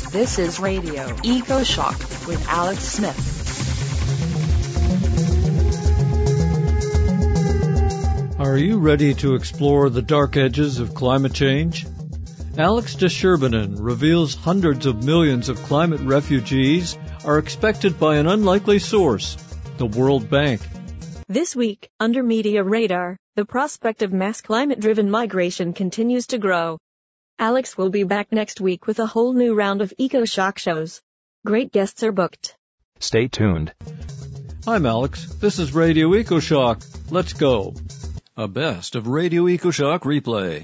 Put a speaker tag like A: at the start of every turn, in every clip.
A: This is Radio Eco Shock with Alex Smith.
B: Are you ready to explore the dark edges of climate change? Alex de Sherbenen reveals hundreds of millions of climate refugees are expected by an unlikely source, the World Bank.
C: This week, under Media Radar, the prospect of mass climate-driven migration continues to grow. Alex will be back next week with a whole new round of Eco Shock shows. Great guests are booked.
D: Stay tuned.
B: I'm Alex. This is Radio Eco Shock. Let's go. A best of Radio Eco Shock replay.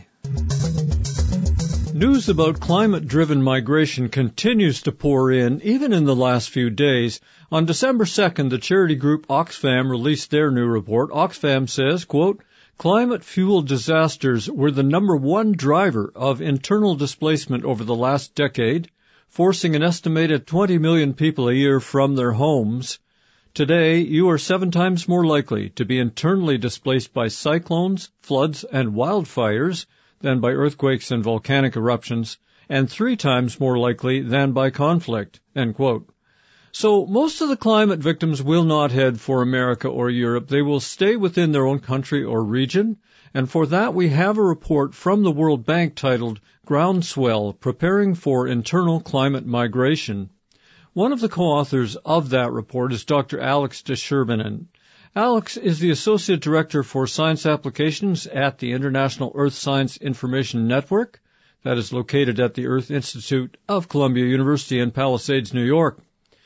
B: News about climate-driven migration continues to pour in, even in the last few days. On December 2nd, the charity group Oxfam released their new report. Oxfam says, quote, climate-fueled disasters were the number one driver of internal displacement over the last decade, forcing an estimated 20 million people a year from their homes. Today, you are 7 times more likely to be internally displaced by cyclones, floods, and wildfires than by earthquakes and volcanic eruptions, and 3 times more likely than by conflict, end quote. So most of the climate victims will not head for America or Europe. They will stay within their own country or region, and for that we have a report from the World Bank titled Groundswell, Preparing for Internal Climate Migration. One of the co-authors of that report is Dr. Alex de Sherbenen. Alex is the Associate Director for Science Applications at the International Earth Science Information Network, that is located at the Earth Institute of Columbia University in Palisades, New York.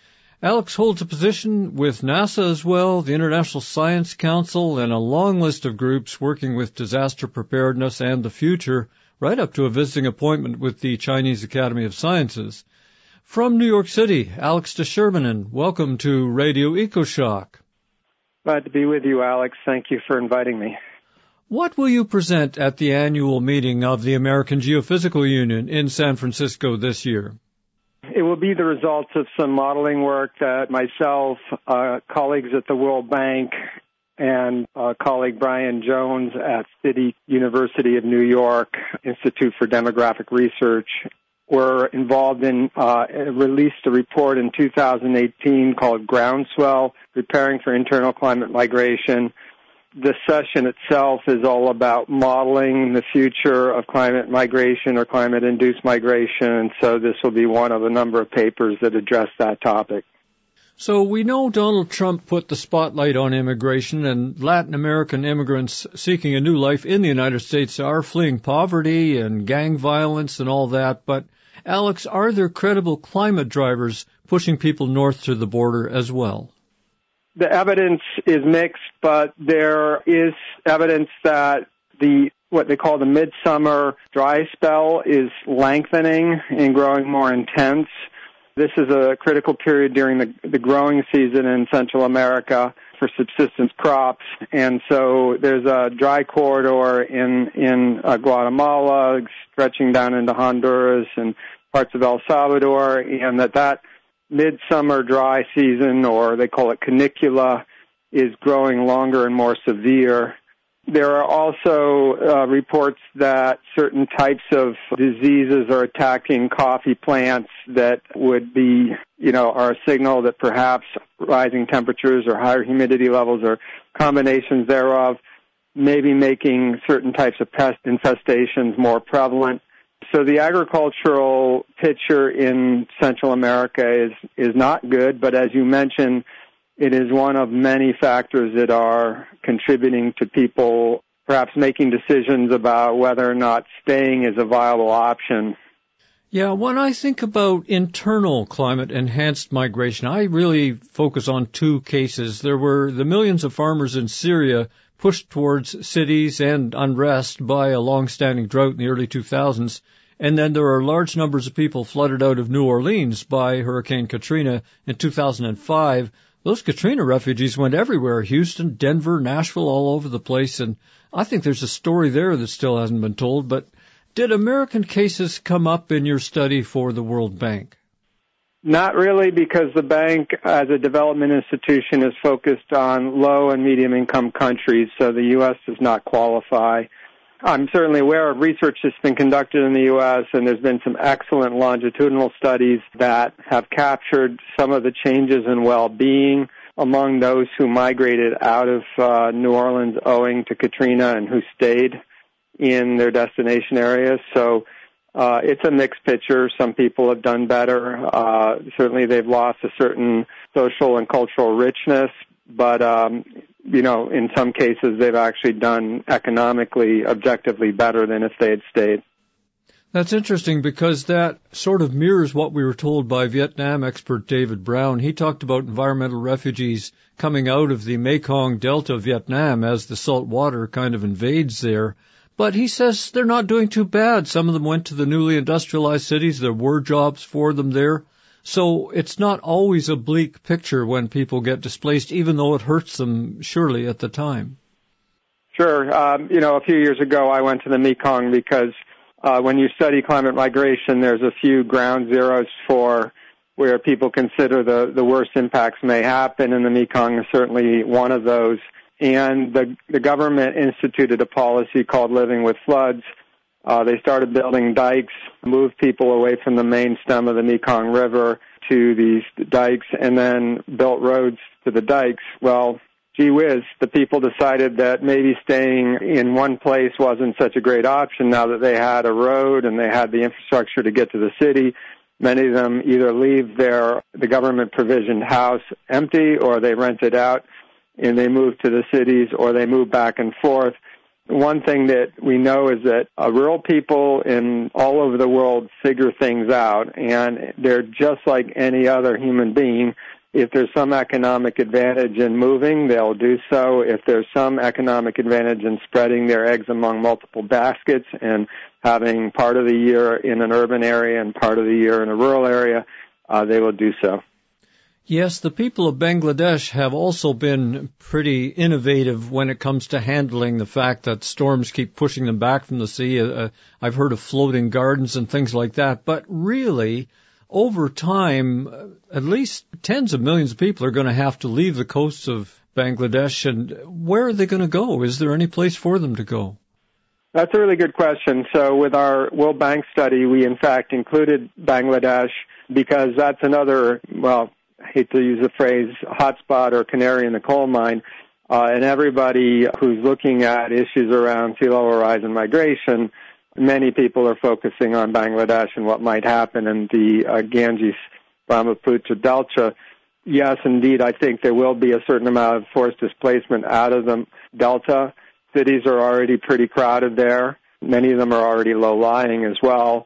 B: Alex holds a position with NASA as well, the International Science Council, and a long list of groups working with disaster preparedness and the future, right up to a visiting appointment with the Chinese Academy of Sciences. From New York City, Alex de Sherbenen, welcome to Radio Eco Shock.
E: Glad to be with you, Alex. Thank you for inviting me.
B: What will you present at the annual meeting of the American Geophysical Union in San Francisco this year?
E: It will be the results of some modeling work that myself, colleagues at the World Bank, and colleague Brian Jones at City University of New York Institute for Demographic Research were involved in, released a report in 2018 called Groundswell, Preparing for Internal Climate Migration. The session itself is all about modeling the future of climate migration or climate-induced migration, and so this will be one of a number of papers that address that topic.
B: So we know Donald Trump put the spotlight on immigration, and Latin American immigrants seeking a new life in the United States are fleeing poverty and gang violence and all that, but Alex, are there credible climate drivers pushing people north to the border as well?
E: The evidence is mixed, but there is evidence that what they call the midsummer dry spell is lengthening and growing more intense. This is a critical period during the growing season in Central America for subsistence crops, and so there's a dry corridor in Guatemala stretching down into Honduras and parts of El Salvador, and that midsummer dry season, or they call it canicula, is growing longer and more severe. There are also reports that certain types of diseases are attacking coffee plants that would be, are a signal that perhaps rising temperatures or higher humidity levels or combinations thereof may be making certain types of pest infestations more prevalent. So the agricultural picture in Central America is not good, but as you mentioned, it is one of many factors that are contributing to people perhaps making decisions about whether or not staying is a viable option.
B: Yeah, when I think about internal climate-enhanced migration, I really focus on 2 cases. There were the millions of farmers in Syria pushed towards cities and unrest by a long-standing drought in the early 2000s. And then there are large numbers of people flooded out of New Orleans by Hurricane Katrina in 2005. Those Katrina refugees went everywhere, Houston, Denver, Nashville, all over the place. And I think there's a story there that still hasn't been told. But did American cases come up in your study for the World Bank?
E: Not really, because the bank, as a development institution, is focused on low and medium income countries, so the U.S. does not qualify. I'm certainly aware of research that's been conducted in the U.S., and there's been some excellent longitudinal studies that have captured some of the changes in well-being among those who migrated out of New Orleans owing to Katrina and who stayed in their destination areas. So it's a mixed picture. Some people have done better. Certainly they've lost a certain social and cultural richness, but in some cases they've actually done economically, objectively better than if they had stayed.
B: That's interesting because that sort of mirrors what we were told by Vietnam expert David Brown. He talked about environmental refugees coming out of the Mekong Delta of Vietnam as the salt water kind of invades there. But he says they're not doing too bad. Some of them went to the newly industrialized cities. There were jobs for them there. So it's not always a bleak picture when people get displaced, even though it hurts them surely at the time.
E: Sure. A few years ago I went to the Mekong because when you study climate migration, there's a few ground zeros for where people consider the worst impacts may happen, and the Mekong is certainly one of those. And the government instituted a policy called Living with Floods. They started building dikes, moved people away from the main stem of the Mekong River to these dikes, and then built roads to the dikes. Well, gee whiz, the people decided that maybe staying in one place wasn't such a great option now that they had a road and they had the infrastructure to get to the city. Many of them either leave the government provisioned house empty, or they rent it out and they move to the cities, or they move back and forth. One thing that we know is that rural people in all over the world figure things out, and they're just like any other human being. If there's some economic advantage in moving, they'll do so. If there's some economic advantage in spreading their eggs among multiple baskets and having part of the year in an urban area and part of the year in a rural area, they will do so.
B: Yes, the people of Bangladesh have also been pretty innovative when it comes to handling the fact that storms keep pushing them back from the sea. I've heard of floating gardens and things like that. But really, over time, at least tens of millions of people are going to have to leave the coasts of Bangladesh. And where are they going to go? Is there any place for them to go?
E: That's a really good question. So with our World Bank study, we in fact included Bangladesh because that's another, I hate to use the phrase hotspot or canary in the coal mine, and everybody who's looking at issues around sea level rise and migration, many people are focusing on Bangladesh and what might happen in the Ganges-Brahmaputra Delta. Yes, indeed, I think there will be a certain amount of forced displacement out of the Delta. Cities are already pretty crowded there. Many of them are already low-lying as well.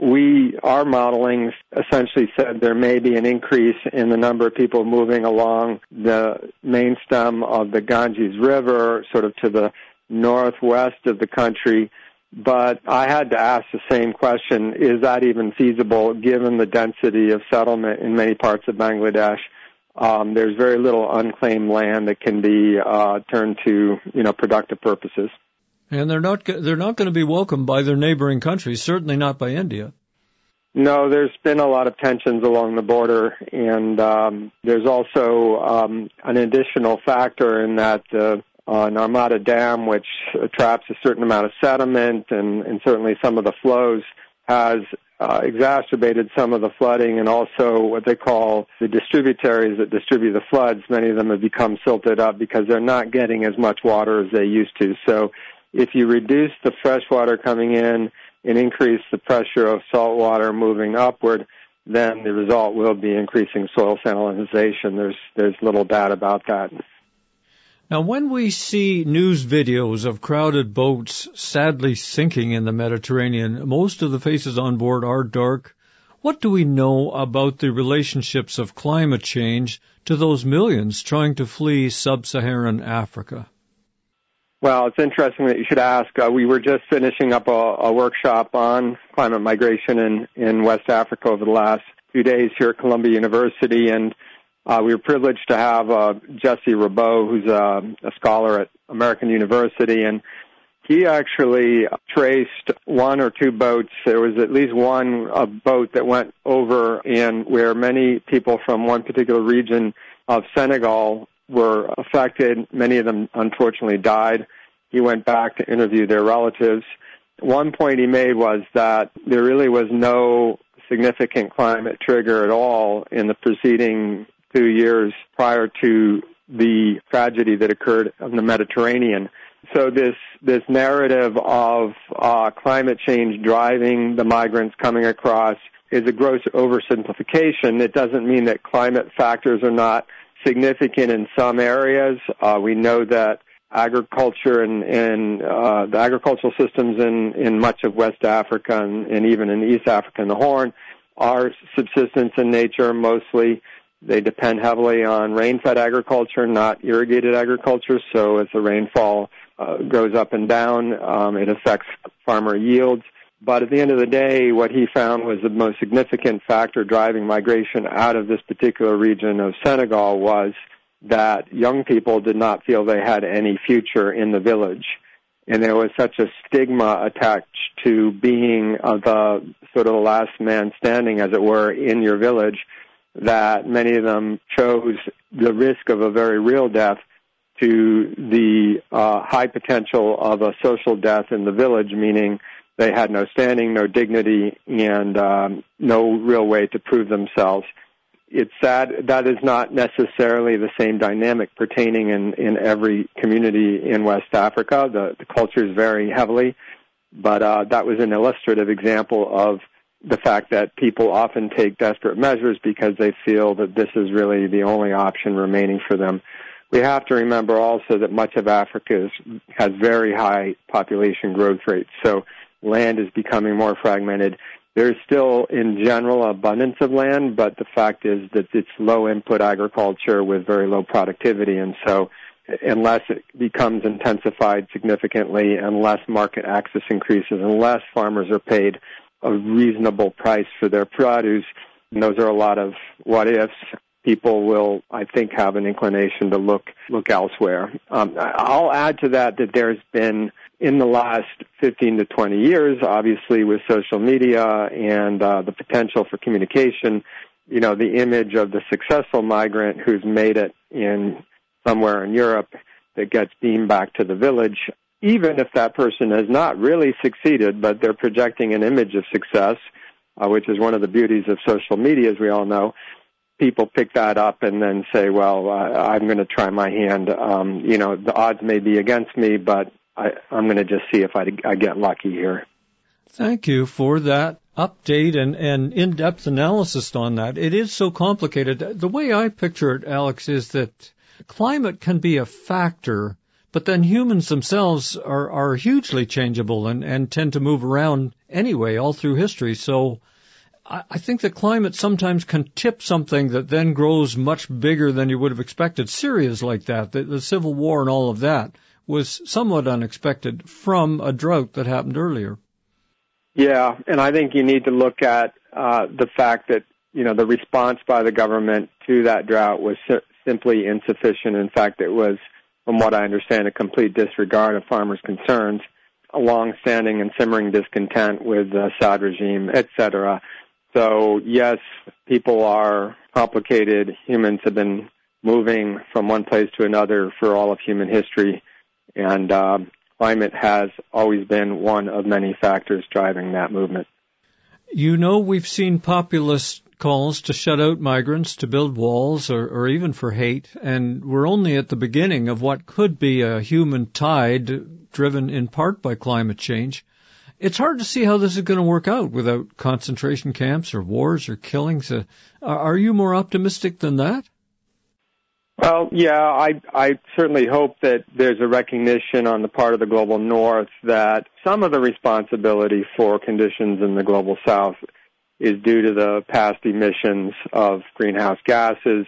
E: Our modeling essentially said there may be an increase in the number of people moving along the main stem of the Ganges River, sort of to the northwest of the country. But I had to ask the same question, is that even feasible given the density of settlement in many parts of Bangladesh? There's very little unclaimed land that can be turned to, productive purposes.
B: And they're not going to be welcomed by their neighboring countries, certainly not by India.
E: No, there's been a lot of tensions along the border, and there's also an additional factor in that Narmada Dam, which traps a certain amount of sediment and certainly some of the flows, has exacerbated some of the flooding, and also what they call the distributaries that distribute the floods. Many of them have become silted up because they're not getting as much water as they used to. So if you reduce the fresh water coming in and increase the pressure of salt water moving upward, then the result will be increasing soil salinization. There's little doubt about that.
B: Now, when we see news videos of crowded boats sadly sinking in the Mediterranean, most of the faces on board are dark. What do we know about the relationships of climate change to those millions trying to flee sub-Saharan Africa?
E: Well, it's interesting that you should ask. We were just finishing up a workshop on climate migration in West Africa over the last few days here at Columbia University, and we were privileged to have Jesse Rabeau, who's a scholar at American University, and he actually traced one or two boats. There was at least one boat that went over and where many people from one particular region of Senegal were affected. Many of them unfortunately died. he went back to interview their relatives. One point he made was that there really was no significant climate trigger at all in the preceding 2 years prior to the tragedy that occurred in the Mediterranean. So this narrative of climate change driving the migrants coming across is a gross oversimplification. It doesn't mean that climate factors are not significant in some areas. We know that agriculture and the agricultural systems in much of West Africa and even in East Africa and the Horn are subsistence in nature mostly. They depend heavily on rain-fed agriculture, not irrigated agriculture. So as the rainfall goes up and down, it affects farmer yields. But at the end of the day, what he found was the most significant factor driving migration out of this particular region of Senegal was that young people did not feel they had any future in the village. And there was such a stigma attached to being the sort of the last man standing, as it were, in your village, that many of them chose the risk of a very real death to the high potential of a social death in the village, meaning they had no standing, no dignity, and no real way to prove themselves. It's sad that is not necessarily the same dynamic pertaining in every community in West Africa. The cultures vary heavily, but that was an illustrative example of the fact that people often take desperate measures because they feel that this is really the only option remaining for them. We have to remember also that much of Africa has very high population growth rates, so land is becoming more fragmented. There's still, in general, abundance of land, but the fact is that it's low-input agriculture with very low productivity, and so unless it becomes intensified significantly, unless market access increases, unless farmers are paid a reasonable price for their produce, and those are a lot of what-ifs, people will, I think, have an inclination to look elsewhere. I'll add to that there's been, in the last 15 to 20 years, obviously with social media and the potential for communication, the image of the successful migrant who's made it in somewhere in Europe that gets beamed back to the village, even if that person has not really succeeded, but they're projecting an image of success, which is one of the beauties of social media, as we all know. People pick that up and then say, well, I'm going to try my hand. The odds may be against me, but I'm going to just see if I get lucky here.
B: Thank you for that update and in-depth analysis on that. It is so complicated. The way I picture it, Alex, is that climate can be a factor, but then humans themselves are hugely changeable and tend to move around anyway all through history. So I think that climate sometimes can tip something that then grows much bigger than you would have expected. Syria's like that. The civil war and all of that was somewhat unexpected from a drought that happened earlier.
E: Yeah, and I think you need to look at the fact that, the response by the government to that drought was simply insufficient. In fact, it was, from what I understand, a complete disregard of farmers' concerns, a long-standing and simmering discontent with the Assad regime, etc. So, yes, people are complicated. Humans have been moving from one place to another for all of human history, and climate has always been one of many factors driving that movement.
B: We've seen populist calls to shut out migrants, to build walls, or even for hate, and we're only at the beginning of what could be a human tide driven in part by climate change. It's hard to see how this is going to work out without concentration camps or wars or killings. Are you more optimistic than that?
E: Well, yeah, I certainly hope that there's a recognition on the part of the global north that some of the responsibility for conditions in the global south is due to the past emissions of greenhouse gases,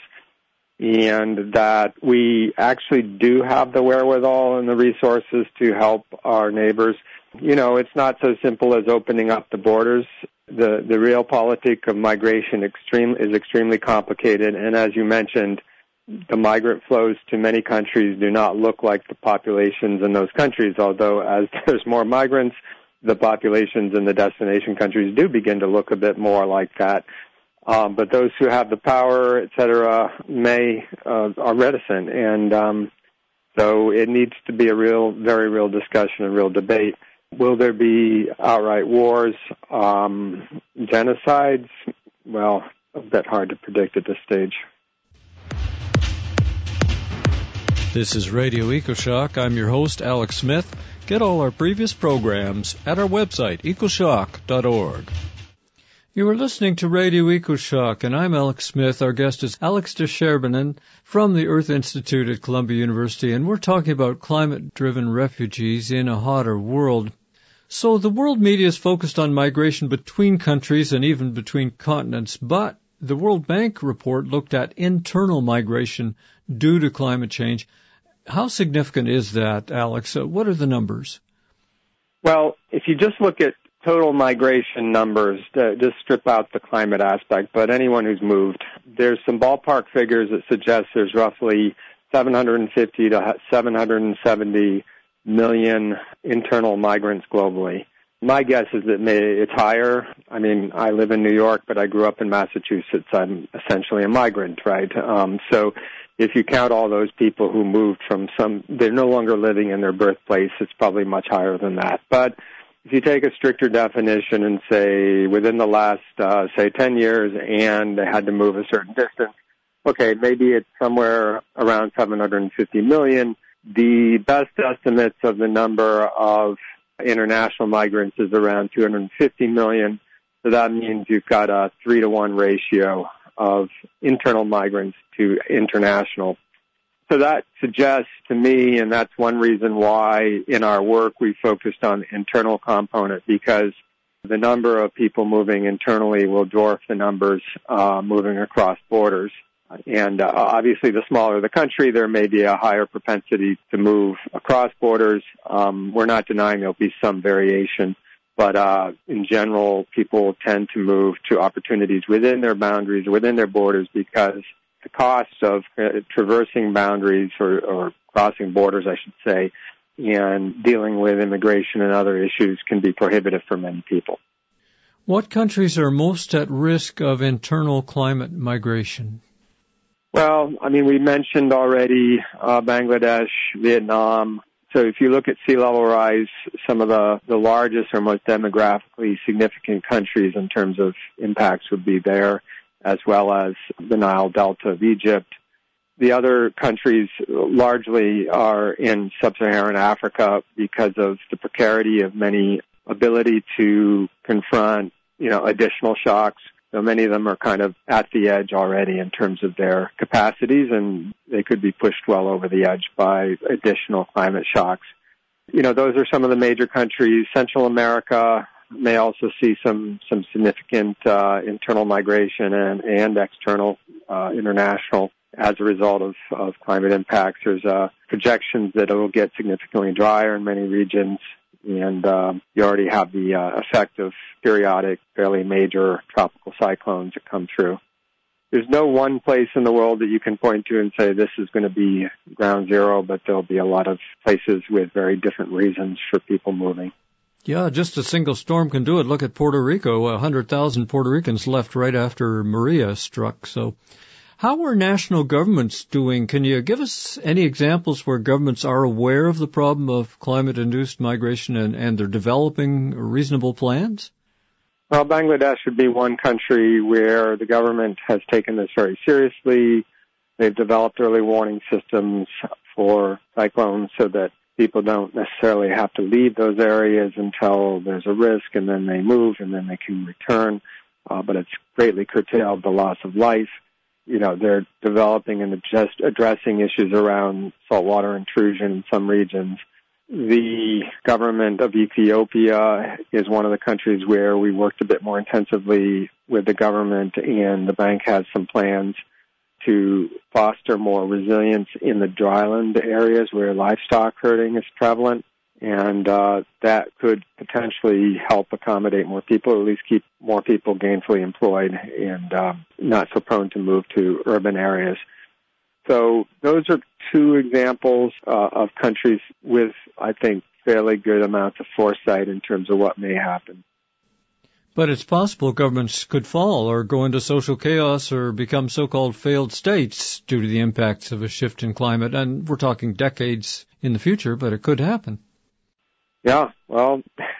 E: and that we actually do have the wherewithal and the resources to help our neighbors. It's not so simple as opening up the borders. The realpolitik of migration is extremely complicated, and as you mentioned, the migrant flows to many countries do not look like the populations in those countries, although as there's more migrants, the populations in the destination countries do begin to look a bit more like that. But those who have the power, et cetera, are reticent. And So it needs to be a very real discussion, a real debate. Will there be outright wars, genocides? Well, a bit hard to predict at this stage.
B: This is Radio EcoShock. I'm your host, Alex Smith. Get all our previous programs at our website, ecoshock.org. You are listening to Radio EcoShock, and I'm Alex Smith. Our guest is Alex de Scherbanen from the Earth Institute at Columbia University, and we're talking about climate-driven refugees in a hotter world. So the world media is focused on migration between countries and even between continents, but the World Bank report looked at internal migration due to climate change. How significant is that, Alex? What are the numbers?
E: Well, if you just look at total migration numbers, just strip out the climate aspect, but anyone who's moved, there's some ballpark figures that suggest there's roughly 750 to 770 million internal migrants globally. My guess is that it's higher. I mean, I live in New York, but I grew up in Massachusetts. I'm essentially a migrant, right? So if you count all those people who moved from they're no longer living in their birthplace, it's probably much higher than that. But if you take a stricter definition and say within the last, 10 years and they had to move a certain distance, okay, maybe it's somewhere around 750 million. The best estimates of the number of international migrants is around 250 million. So that means you've got a 3-to-1 ratio of internal migrants to international. So that suggests to me, and that's one reason why in our work we focused on the internal component, because the number of people moving internally will dwarf the numbers moving across borders. And obviously the smaller the country, there may be a higher propensity to move across borders. We're not denying there'll be some variation, but in general, people tend to move to opportunities within their boundaries, within their borders, because the cost of traversing boundaries or crossing borders, I should say, and dealing with immigration and other issues can be prohibitive for many people.
B: What countries are most at risk of internal climate migration?
E: Well, I mean, we mentioned already Bangladesh, Vietnam. So if you look at sea level rise, some of the largest or most demographically significant countries in terms of impacts would be there, as well as the Nile Delta of Egypt. The other countries largely are in sub-Saharan Africa because of the precarity of many ability to confront, additional shocks. So many of them are kind of at the edge already in terms of their capacities, and they could be pushed well over the edge by additional climate shocks. Those are some of the major countries. Central America may also see some significant internal migration and external international as a result of climate impacts. There's projections that it will get significantly drier in many regions, and you already have the effect of periodic, fairly major tropical cyclones that come through. There's no one place in the world that you can point to and say this is going to be ground zero, but there'll be a lot of places with very different reasons for people moving.
B: Yeah, just a single storm can do it. Look at Puerto Rico. 100,000 Puerto Ricans left right after Maria struck. So how are national governments doing? Can you give us any examples where governments are aware of the problem of climate-induced migration and they're developing reasonable plans?
E: Well, Bangladesh would be one country where the government has taken this very seriously. They've developed early warning systems for cyclones so that people don't necessarily have to leave those areas until there's a risk, and then they move, and then they can return. But it's greatly curtailed the loss of life. They're developing and just addressing issues around saltwater intrusion in some regions. The government of Ethiopia is one of the countries where we worked a bit more intensively with the government, and the bank has some plans to foster more resilience in the dryland areas where livestock herding is prevalent. And that could potentially help accommodate more people, or at least keep more people gainfully employed and not so prone to move to urban areas. So those are two examples of countries with, I think, fairly good amounts of foresight in terms of what may happen.
B: But it's possible governments could fall or go into social chaos or become so-called failed states due to the impacts of a shift in climate. And we're talking decades in the future, but it could happen.
E: Yeah, well,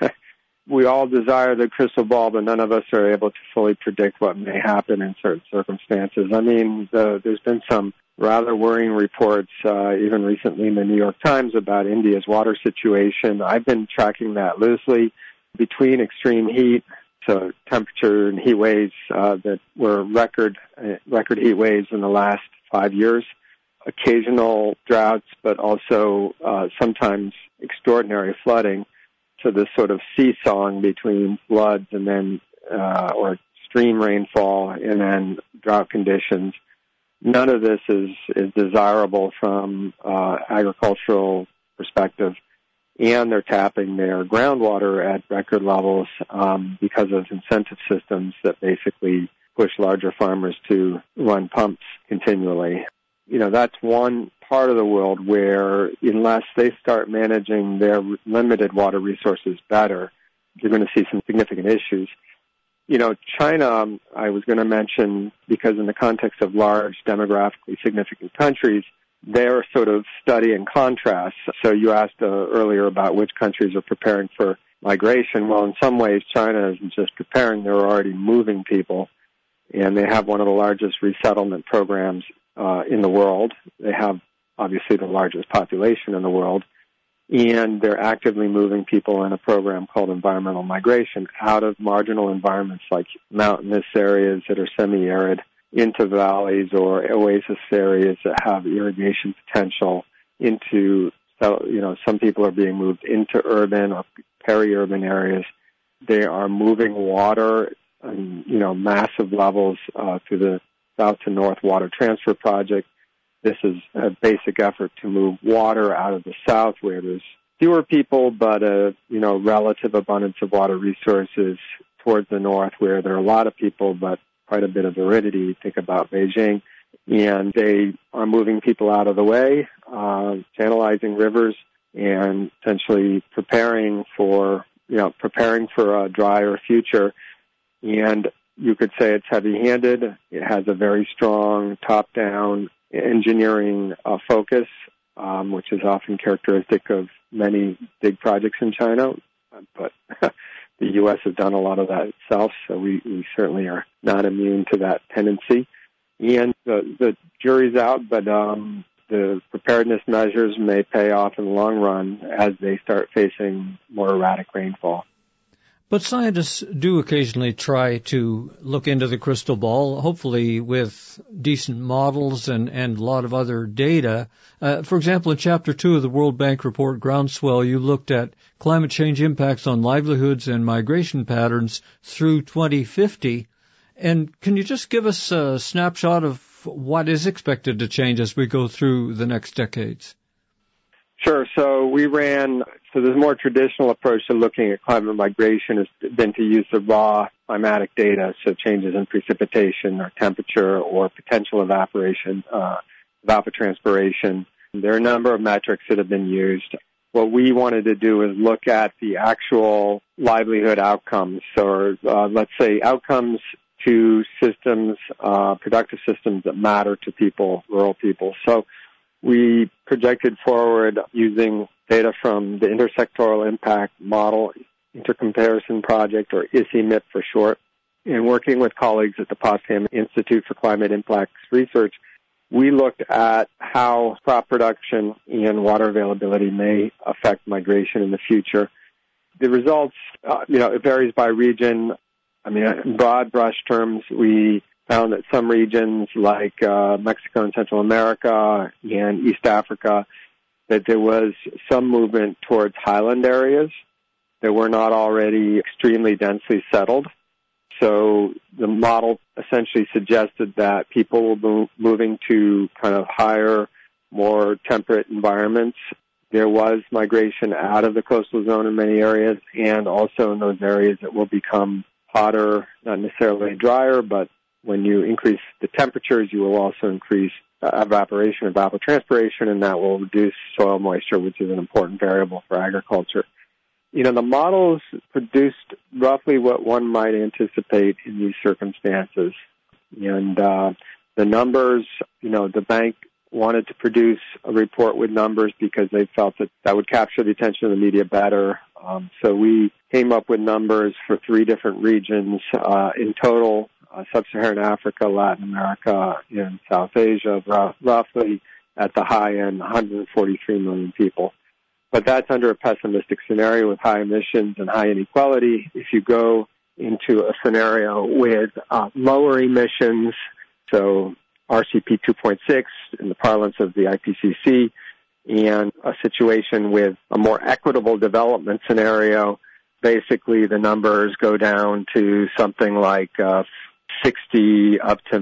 E: we all desire the crystal ball, but none of us are able to fully predict what may happen in certain circumstances. I mean, there's been some rather worrying reports, even recently in the New York Times, about India's water situation. I've been tracking that loosely between extreme heat, so temperature and heat waves that were record heat waves in the last 5 years, occasional droughts, but also sometimes extraordinary flooding. So this sort of seesawing between floods and then or extreme rainfall and then drought conditions. None of this is desirable from agricultural perspective, and they're tapping their groundwater at record levels because of incentive systems that basically push larger farmers to run pumps continually. You know, that's one part of the world where unless they start managing their limited water resources better, you're going to see some significant issues. You know, China, I was going to mention, because in the context of large demographically significant countries, they're sort of study and contrast. So you asked earlier about which countries are preparing for migration. Well, in some ways, China isn't just preparing, they're already moving people, and they have one of the largest resettlement programs in the world. They have, obviously, the largest population in the world, and they're actively moving people in a program called environmental migration out of marginal environments like mountainous areas that are semi-arid into valleys or oasis areas that have irrigation potential into, you know, some people are being moved into urban or peri-urban areas. They are moving water, you know, massive levels through the South to North Water Transfer Project. This is a basic effort to move water out of the South where there's fewer people but a, you know, relative abundance of water resources towards the North where there are a lot of people but quite a bit of aridity. Think about Beijing. And they are moving people out of the way, channelizing rivers, and essentially preparing for a drier future. And you could say it's heavy-handed. It has a very strong top-down engineering focus, which is often characteristic of many big projects in China. But the U.S. has done a lot of that itself, so we certainly are not immune to that tendency. And the jury's out, but the preparedness measures may pay off in the long run as they start facing more erratic rainfall.
B: But scientists do occasionally try to look into the crystal ball, hopefully with decent models and a lot of other data. For example, in Chapter 2 of the World Bank report, Groundswell, you looked at climate change impacts on livelihoods and migration patterns through 2050. And can you just give us a snapshot of what is expected to change as we go through the next decades?
E: Sure. So there's a more traditional approach to looking at climate migration has been to use the raw climatic data, so changes in precipitation or temperature or potential evaporation, evapotranspiration. There are a number of metrics that have been used. What we wanted to do is look at the actual livelihood outcomes, or let's say outcomes to systems, productive systems that matter to people, rural people. So we projected forward using data from the Intersectoral Impact Model Intercomparison Project, or ICIMIP for short, and working with colleagues at the Potsdam Institute for Climate Impacts Research, we looked at how crop production and water availability may affect migration in the future. The results, it varies by region. I mean, in broad brush terms, we found that some regions like Mexico and Central America and East Africa, that there was some movement towards highland areas that were not already extremely densely settled. So the model essentially suggested that people were moving to kind of higher, more temperate environments. There was migration out of the coastal zone in many areas, and also in those areas that will become hotter, not necessarily drier, but when you increase the temperatures, you will also increase evaporation, evapotranspiration, and that will reduce soil moisture, which is an important variable for agriculture. The models produced roughly what one might anticipate in these circumstances. And the numbers, the bank wanted to produce a report with numbers because they felt that would capture the attention of the media better. So we came up with numbers for 3 different regions in total, Sub-Saharan Africa, Latin America, and South Asia, roughly at the high end, 143 million people. But that's under a pessimistic scenario with high emissions and high inequality. If you go into a scenario with lower emissions, so RCP 2.6 in the parlance of the IPCC, and a situation with a more equitable development scenario, basically the numbers go down to something like 60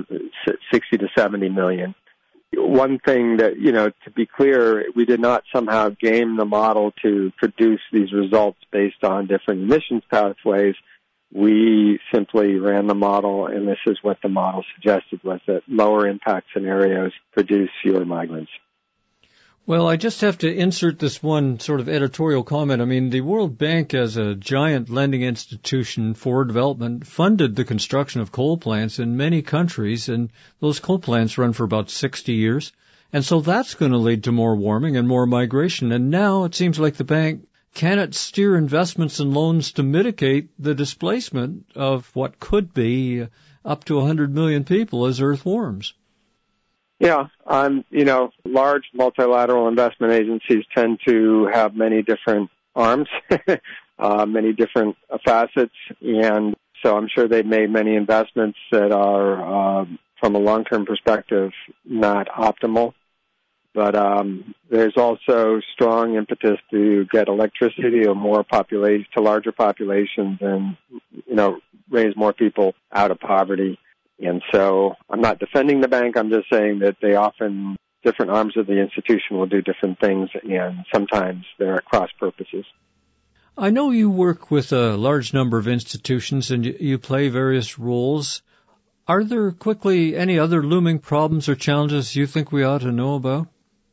E: to 70 million. One thing that, to be clear, we did not somehow game the model to produce these results based on different emissions pathways. We simply ran the model, and this is what the model suggested, was that lower impact scenarios produce fewer migrants.
B: Well, I just have to insert this one sort of editorial comment. I mean, the World Bank, as a giant lending institution for development, funded the construction of coal plants in many countries, and those coal plants run for about 60 years. And so that's going to lead to more warming and more migration. And now it seems like the bank cannot steer investments and loans to mitigate the displacement of what could be up to 100 million people as Earth warms.
E: Yeah, large multilateral investment agencies tend to have many different arms, many different facets, and so I'm sure they've made many investments that are, from a long-term perspective, not optimal. But there's also strong impetus to get electricity to larger populations and, raise more people out of poverty. And so I'm not defending the bank. I'm just saying that different arms of the institution will do different things, and sometimes there are cross purposes.
B: I know you work with a large number of institutions and you play various roles. Are there quickly any other looming problems or challenges you think we ought to know about?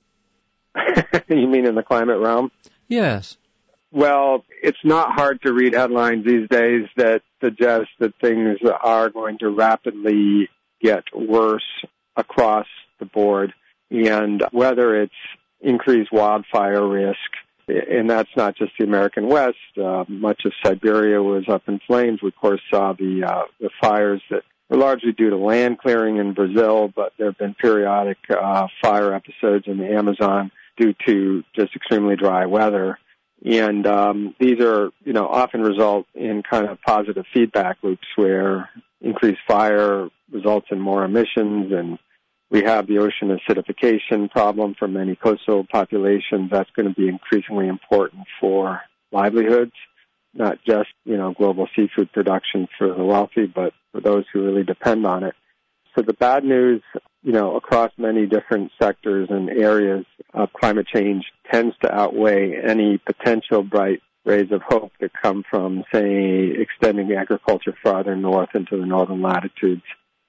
E: You mean in the climate realm?
B: Yes.
E: Well, it's not hard to read headlines these days that suggest that things are going to rapidly get worse across the board. And whether it's increased wildfire risk, and that's not just the American West, much of Siberia was up in flames. We, of course, saw the fires that were largely due to land clearing in Brazil, but there have been periodic fire episodes in the Amazon due to just extremely dry weather. And these are, often result in kind of positive feedback loops where increased fire results in more emissions, and we have the ocean acidification problem for many coastal populations. That's going to be increasingly important for livelihoods, not just, global seafood production for the wealthy, but for those who really depend on it. So the bad news, across many different sectors and areas of climate change tends to outweigh any potential bright rays of hope that come from, say, extending agriculture farther north into the northern latitudes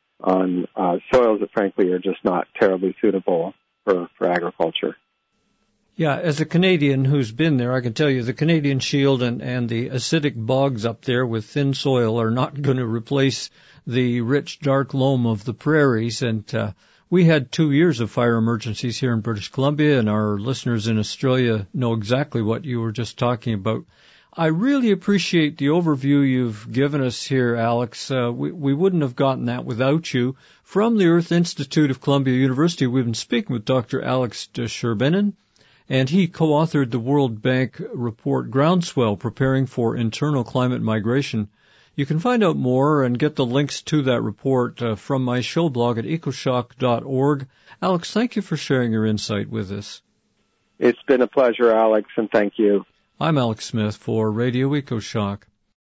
E: on soils that, frankly, are just not terribly suitable for agriculture.
B: Yeah, as a Canadian who's been there, I can tell you the Canadian Shield and the acidic bogs up there with thin soil are not going to replace the rich, dark loam of the prairies. And we had 2 years of fire emergencies here in British Columbia, and our listeners in Australia know exactly what you were just talking about. I really appreciate the overview you've given us here, Alex. We wouldn't have gotten that without you. From the Earth Institute of Columbia University, we've been speaking with Dr. Alex de Sherbinin, and he co-authored the World Bank report Groundswell, Preparing for Internal Climate Migration. You can find out more and get the links to that report from my show blog at ecoshock.org. Alex, thank you for sharing your insight with us.
E: It's been a pleasure, Alex, and thank you.
B: I'm Alex Smith for Radio EcoShock.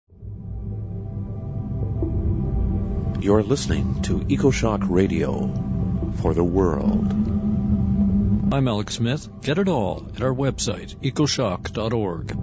D: You're listening to EcoShock Radio for the world.
B: I'm Alex Smith. Get it all at our website, ecoshock.org.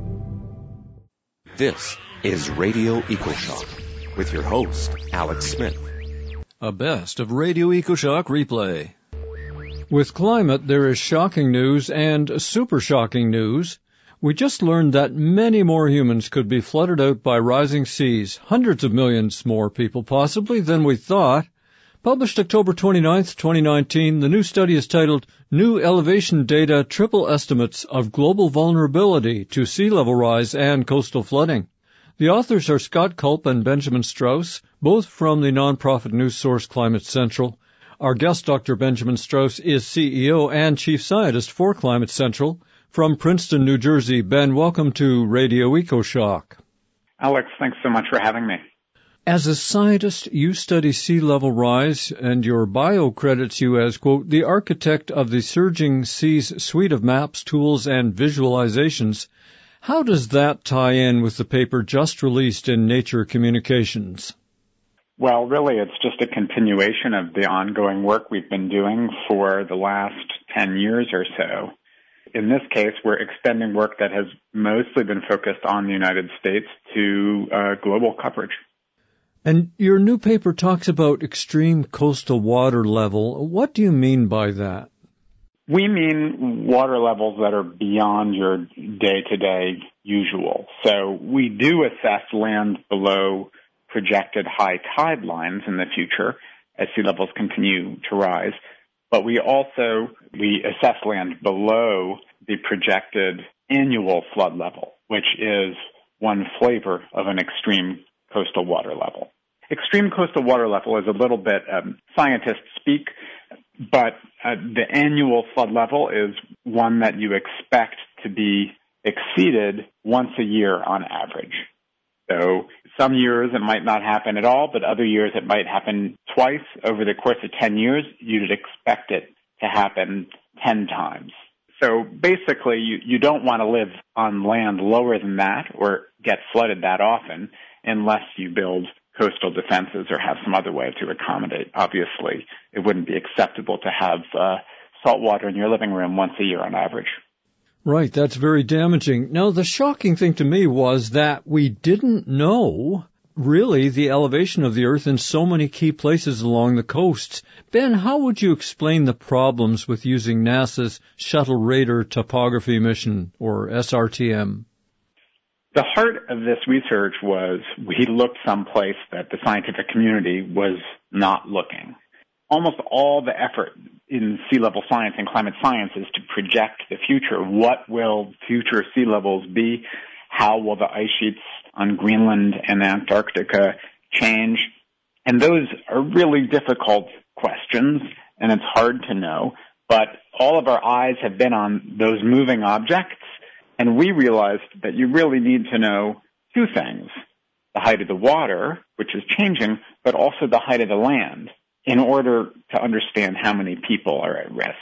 D: This is Radio EcoShock with your host, Alex Smith.
B: A best of Radio EcoShock replay. With climate, there is shocking news and super shocking news. We just learned that many more humans could be flooded out by rising seas, hundreds of millions more people possibly than we thought. Published October 29th, 2019, the new study is titled New Elevation Data Triple Estimates of Global Vulnerability to Sea Level Rise and Coastal Flooding. The authors are Scott Culp and Benjamin Strauss, both from the nonprofit news source Climate Central. Our guest, Dr. Benjamin Strauss, is CEO and Chief Scientist for Climate Central. From Princeton, New Jersey, Ben, welcome to Radio EcoShock.
F: Alex, thanks so much for having me.
B: As a scientist, you study sea level rise, and your bio credits you as, quote, the architect of the Surging Seas suite of maps, tools, and visualizations. How does that tie in with the paper just released in Nature Communications?
F: Well, really, it's just a continuation of the ongoing work we've been doing for the last 10 years or so. In this case, we're extending work that has mostly been focused on the United States to global coverage.
B: And your new paper talks about extreme coastal water level. What do you mean by that?
F: We mean water levels that are beyond your day-to-day usual. So we do assess land below projected high tide lines in the future as sea levels continue to rise. But we assess land below the projected annual flood level, which is one flavor of an extreme coastal water level. Extreme coastal water level is a little bit scientist speak, but the annual flood level is one that you expect to be exceeded once a year on average. So some years it might not happen at all, but other years it might happen twice. Over the course of 10 years, you'd expect it to happen 10 times. So basically, you don't want to live on land lower than that or get flooded that often unless you build coastal defenses or have some other way to accommodate. Obviously, it wouldn't be acceptable to have salt water in your living room once a year on average.
B: Right, that's very damaging. Now, the shocking thing to me was that we didn't know, really, the elevation of the Earth in so many key places along the coasts. Ben, how would you explain the problems with using NASA's Shuttle Radar Topography Mission, or SRTM?
F: The heart of this research was we looked someplace that the scientific community was not looking. Almost all the effort in sea level science and climate science is to project the future. What will future sea levels be? How will the ice sheets on Greenland and Antarctica change? And those are really difficult questions, and it's hard to know. But all of our eyes have been on those moving objects, and we realized that you really need to know two things: the height of the water, which is changing, but also the height of the land, in order to understand how many people are at risk.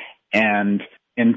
F: And in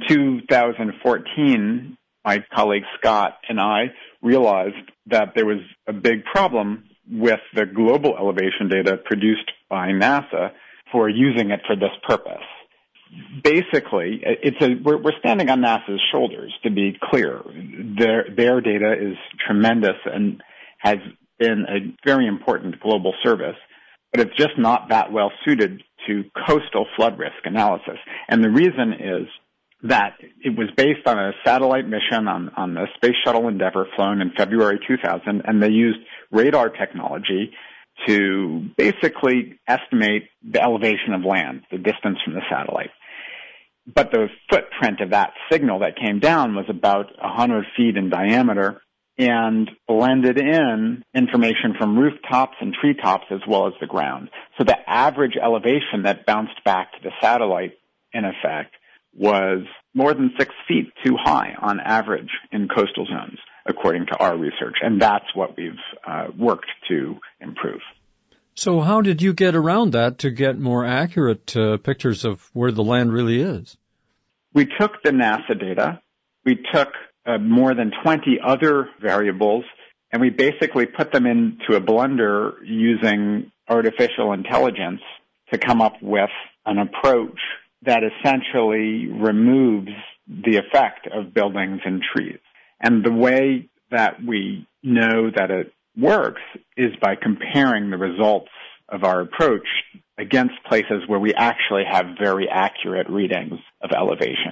F: 2014, my colleague Scott and I realized that there was a big problem with the global elevation data produced by NASA for using it for this purpose. Basically, we're standing on NASA's shoulders, to be clear. Their data is tremendous and has been a very important global service, but it's just not that well suited to coastal flood risk analysis. And the reason is that it was based on a satellite mission on the Space Shuttle Endeavour flown in February 2000, and they used radar technology to basically estimate the elevation of land, the distance from the satellite. But the footprint of that signal that came down was about 100 feet in diameter and blended in information from rooftops and treetops as well as the ground. So the average elevation that bounced back to the satellite, in effect, was more than 6 feet too high on average in coastal zones, according to our research. And that's what we've worked to improve.
B: So how did you get around that to get more accurate pictures of where the land really is?
F: We took the NASA data. We took more than 20 other variables, and we basically put them into a blender using artificial intelligence to come up with an approach that essentially removes the effect of buildings and trees. And the way that we know that it works is by comparing the results of our approach against places where we actually have very accurate readings of elevation.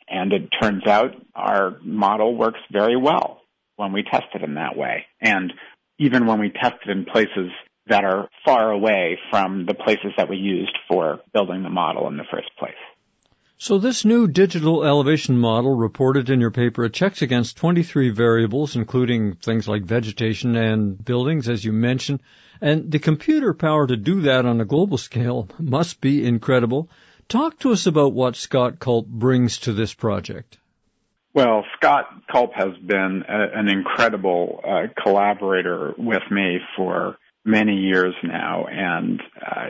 F: And it turns out our model works very well when we test it in that way. And even when we test it in places that are far away from the places that we used for building the model in the first place.
B: So this new digital elevation model reported in your paper, it checks against 23 variables, including things like vegetation and buildings, as you mentioned. And the computer power to do that on a global scale must be incredible. Talk to us about what Scott Culp brings to this project.
F: Well, Scott Culp has been an incredible collaborator with me for many years now, and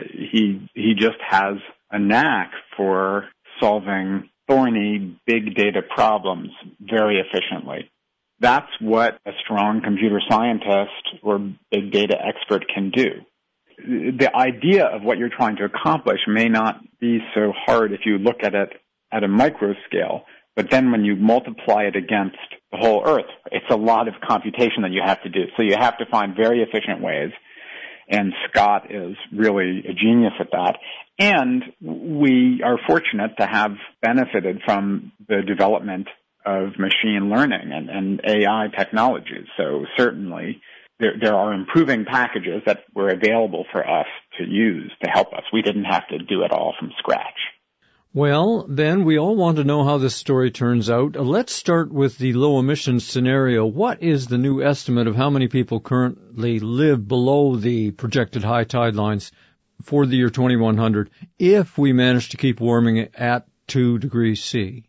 F: he just has a knack for solving thorny big data problems very efficiently. That's what a strong computer scientist or big data expert can do. The idea of what you're trying to accomplish may not be so hard if you look at it at a micro scale, but then when you multiply it against the whole Earth, it's a lot of computation that you have to do. So you have to find very efficient ways, and Scott is really a genius at that. And we are fortunate to have benefited from the development of machine learning and AI technologies. So certainly there are improving packages that were available for us to use to help us. We didn't have to do it all from scratch.
B: Well, then we all want to know how this story turns out. Let's start with the low emissions scenario. What is the new estimate of how many people currently live below the projected high tide lines for the year 2100 if we manage to keep warming at 2 degrees C?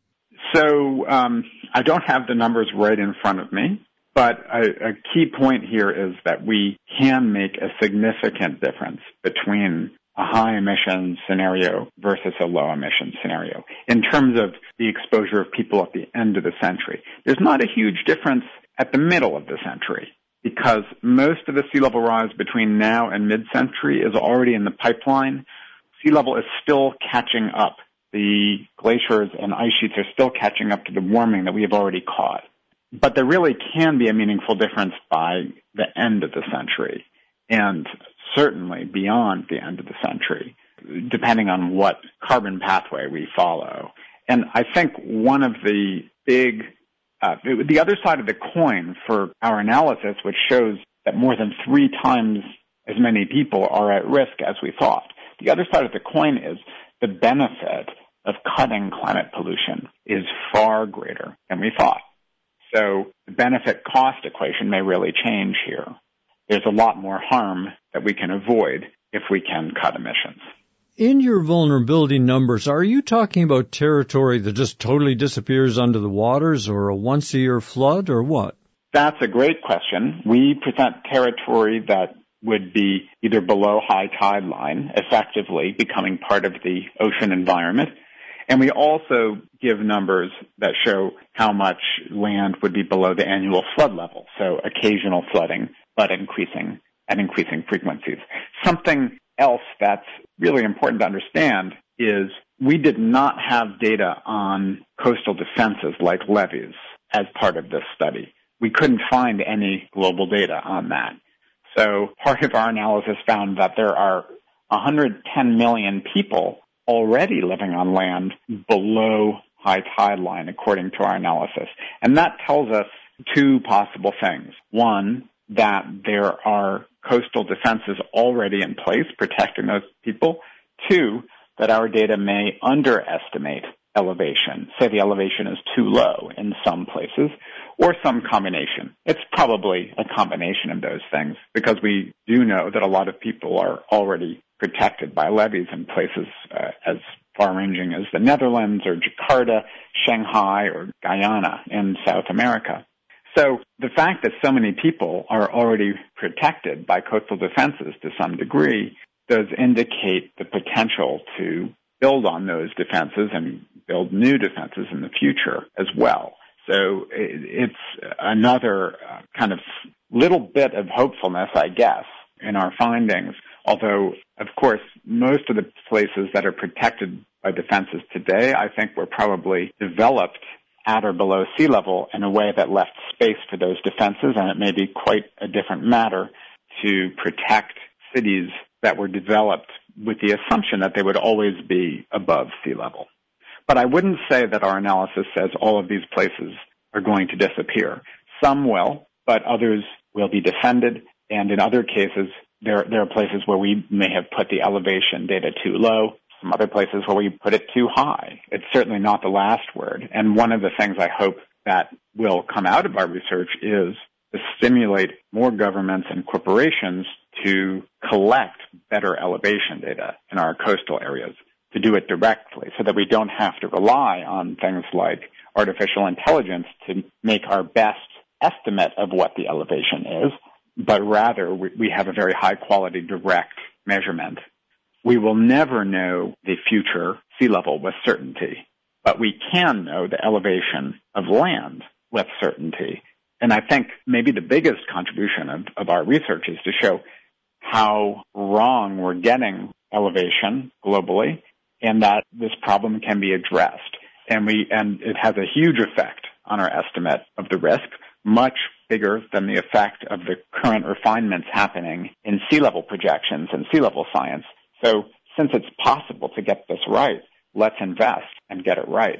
F: So I don't have the numbers right in front of me, but a key point here is that we can make a significant difference between a high emission scenario versus a low emission scenario in terms of the exposure of people at the end of the century. There's not a huge difference at the middle of the century because most of the sea level rise between now and mid-century is already in the pipeline. Sea level is still catching up. The glaciers and ice sheets are still catching up to the warming that we have already caught. But there really can be a meaningful difference by the end of the century, and certainly beyond the end of the century, depending on what carbon pathway we follow. And I think one of the big, the other side of the coin for our analysis, which shows that more than 3 times as many people are at risk as we thought. The other side of the coin is the benefit of cutting climate pollution is far greater than we thought. So the benefit-cost equation may really change here. There's a lot more harm that we can avoid if we can cut emissions.
B: In your vulnerability numbers, are you talking about territory that just totally disappears under the waters or a once-a-year flood or what?
F: That's a great question. We present territory that would be either below high tide line, effectively becoming part of the ocean environment. And we also give numbers that show how much land would be below the annual flood level. So occasional flooding, but increasing frequencies. Something else that's really important to understand is we did not have data on coastal defenses like levees as part of this study. We couldn't find any global data on that. So part of our analysis found that there are 110 million people already living on land below high tide line, according to our analysis. And that tells us 2 possible things. One, that there are coastal defenses already in place protecting those people. 2, that our data may underestimate elevation. Say the elevation is too low in some places, or some combination. It's probably a combination of those things because we do know that a lot of people are already protected by levees in places as far-ranging as the Netherlands or Jakarta, Shanghai, or Guyana in South America. So the fact that so many people are already protected by coastal defenses to some degree does indicate the potential to build on those defenses and build new defenses in the future as well. So it's another kind of little bit of hopefulness, I guess, in our findings. Although, of course, most of the places that are protected by defenses today, I think were probably developed at or below sea level in a way that left space for those defenses, and it may be quite a different matter to protect cities that were developed with the assumption that they would always be above sea level. But I wouldn't say that our analysis says all of these places are going to disappear. Some will, but others will be defended. And in other cases, there are places where we may have put the elevation data too low, some other places where we put it too high. It's certainly not the last word. And one of the things I hope that will come out of our research is to stimulate more governments and corporations to collect better elevation data in our coastal areas, to do it directly so that we don't have to rely on things like artificial intelligence to make our best estimate of what the elevation is, but rather we have a very high-quality direct measurement. We will never know the future sea level with certainty, but we can know the elevation of land with certainty. And I think maybe the biggest contribution of our research is to show how wrong we're getting elevation globally, and that this problem can be addressed. And it has a huge effect on our estimate of the risk, much bigger than the effect of the current refinements happening in sea level projections and sea level science. So since it's possible to get this right, let's invest and get it right.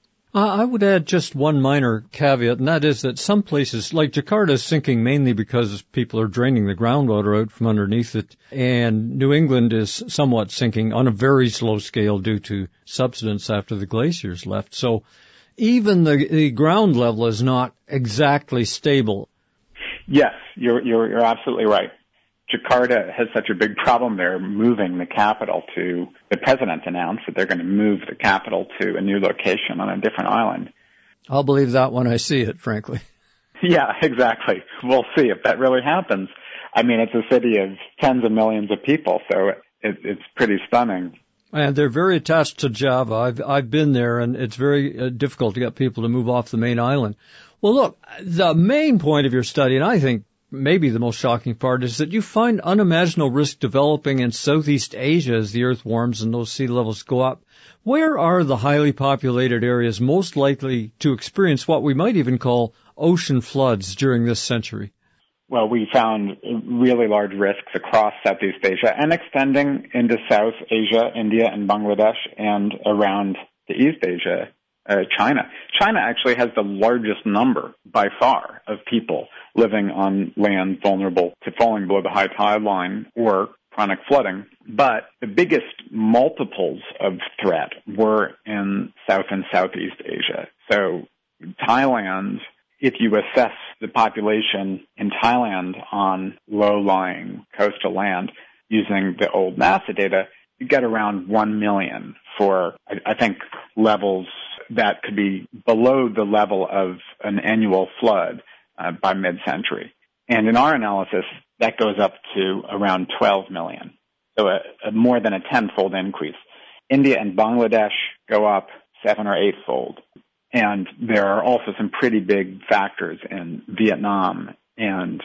B: I would add just one minor caveat, and that is that some places, like Jakarta, is sinking mainly because people are draining the groundwater out from underneath it, and New England is somewhat sinking on a very slow scale due to subsidence after the glaciers left. So even the ground level is not exactly stable.
F: Yes, you're absolutely right. Jakarta has such a big problem there moving the capital to, the president announced that they're going to move the capital to a new location on a different island.
B: I'll believe that when I see it, frankly.
F: Yeah, exactly. We'll see if that really happens. I mean, it's a city of tens of millions of people, so it's pretty stunning.
B: And they're very attached to Java. I've been there, and it's very difficult to get people to move off the main island. Well, look, the main point of your study, and I think maybe the most shocking part, is that you find unimaginable risk developing in Southeast Asia as the Earth warms and those sea levels go up. Where are the highly populated areas most likely to experience what we might even call ocean floods during this century?
F: Well, we found really large risks across Southeast Asia and extending into South Asia, India, and Bangladesh, and around the East Asia, China. China actually has the largest number by far of people living on land vulnerable to falling below the high tide line or chronic flooding. But the biggest multiples of threat were in South and Southeast Asia. So Thailand, if you assess the population in Thailand on low-lying coastal land using the old NASA data, you get around 1 million for, I think, levels that could be below the level of an annual flood by mid-century. And in our analysis, that goes up to around 12 million. So a more than a tenfold increase. India and Bangladesh go up 7 or 8-fold. And there are also some pretty big factors in Vietnam and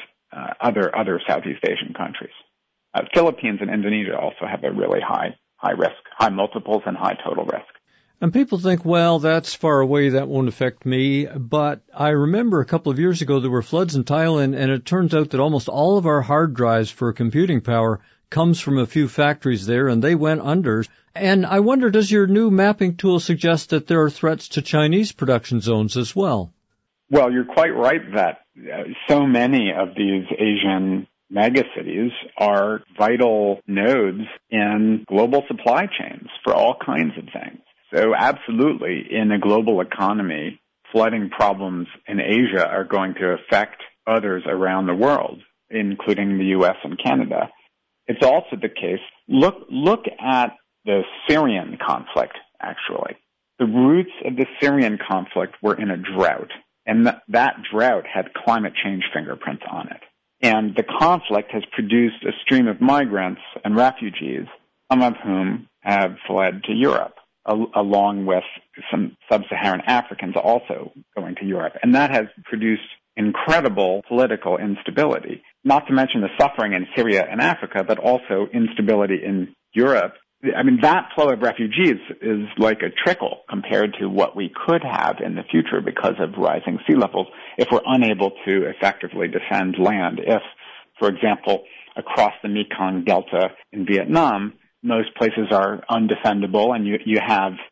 F: other Southeast Asian countries. Philippines and Indonesia also have a really high risk, high multiples and high total risk.
B: And people think, well, that's far away, that won't affect me. But I remember a couple of years ago there were floods in Thailand, and it turns out that almost all of our hard drives for computing power comes from a few factories there, and they went under. And I wonder, does your new mapping tool suggest that there are threats to Chinese production zones as well?
F: Well, you're quite right that so many of these Asian megacities are vital nodes in global supply chains for all kinds of things. So absolutely, in a global economy, flooding problems in Asia are going to affect others around the world, including the U.S. and Canada. It's also the case, look at the Syrian conflict, actually. The roots of the Syrian conflict were in a drought, and that drought had climate change fingerprints on it. And the conflict has produced a stream of migrants and refugees, some of whom have fled to Europe, along with some sub-Saharan Africans also going to Europe. And that has produced incredible political instability, not to mention the suffering in Syria and Africa, but also instability in Europe. I mean, that flow of refugees is like a trickle compared to what we could have in the future because of rising sea levels if we're unable to effectively defend land. If, for example, across the Mekong Delta in Vietnam, most places are undefendable and you have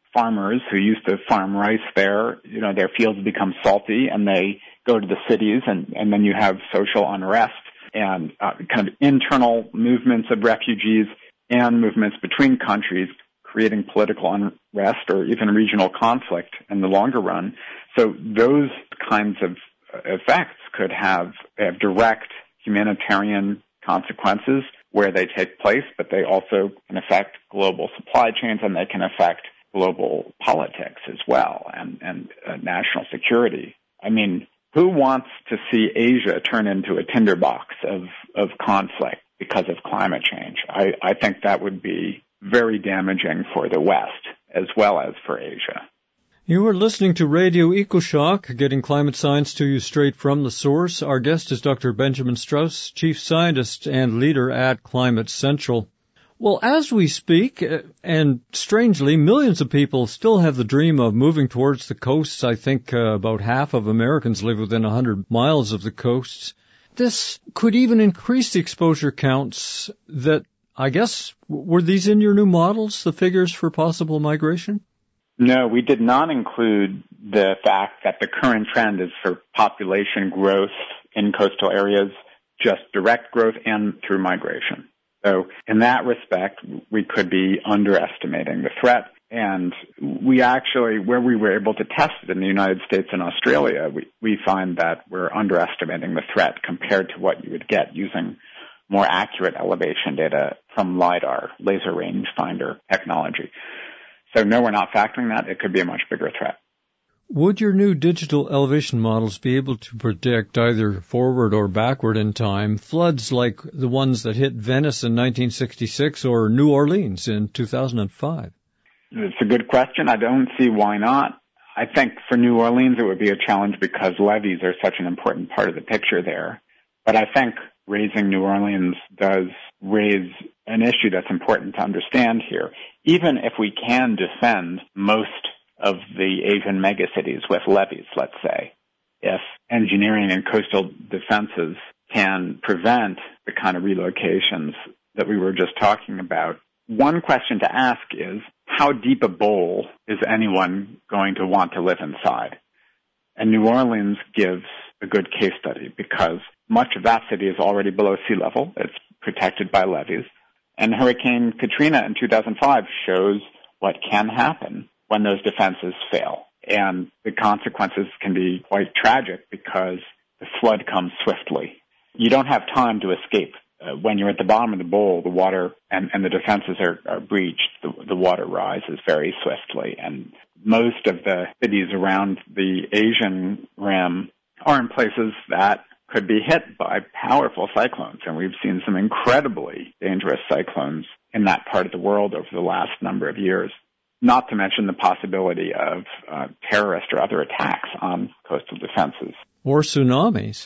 F: farmers who used to farm rice there, their fields become salty and they go to the cities, and then you have social unrest and kind of internal movements of refugees and movements between countries, creating political unrest or even regional conflict in the longer run. So those kinds of effects could have direct humanitarian consequences where they take place, but they also can affect global supply chains, and they can affect global politics as well, and national security. I mean, who wants to see Asia turn into a tinderbox of conflict because of climate change? I think that would be very damaging for the West as well as for Asia.
B: You are listening to Radio EcoShock, getting climate science to you straight from the source. Our guest is Dr. Benjamin Strauss, Chief Scientist and Leader at Climate Central. Well, as we speak, and strangely, millions of people still have the dream of moving towards the coasts. I think about half of Americans live within 100 miles of the coasts. This could even increase the exposure counts that, I guess, were these in your new models, the figures for possible migration?
F: No, we did not include the fact that the current trend is for population growth in coastal areas, just direct growth and through migration. So in that respect, we could be underestimating the threat. And we actually, where we were able to test it in the United States and Australia, we find that we're underestimating the threat compared to what you would get using more accurate elevation data from LIDAR, laser rangefinder technology. So no, we're not factoring that. It could be a much bigger threat.
B: Would your new digital elevation models be able to predict, either forward or backward in time, floods like the ones that hit Venice in 1966 or New Orleans in 2005?
F: It's a good question. I don't see why not. I think for New Orleans it would be a challenge because levees are such an important part of the picture there. But I think raising New Orleans does raise an issue that's important to understand here. Even if we can defend most of the Asian megacities with levees, let's say, if engineering and coastal defenses can prevent the kind of relocations that we were just talking about, one question to ask is, how deep a bowl is anyone going to want to live inside? And New Orleans gives a good case study because much of that city is already below sea level. It's protected by levees. And Hurricane Katrina in 2005 shows what can happen when those defenses fail. And the consequences can be quite tragic because the flood comes swiftly. You don't have time to escape. When you're at the bottom of the bowl, the water and the defenses are breached. The water rises very swiftly. And most of the cities around the Asian rim are in places that could be hit by powerful cyclones. And we've seen some incredibly dangerous cyclones in that part of the world over the last number of years, not to mention the possibility of terrorist or other attacks on coastal defenses.
B: Or tsunamis.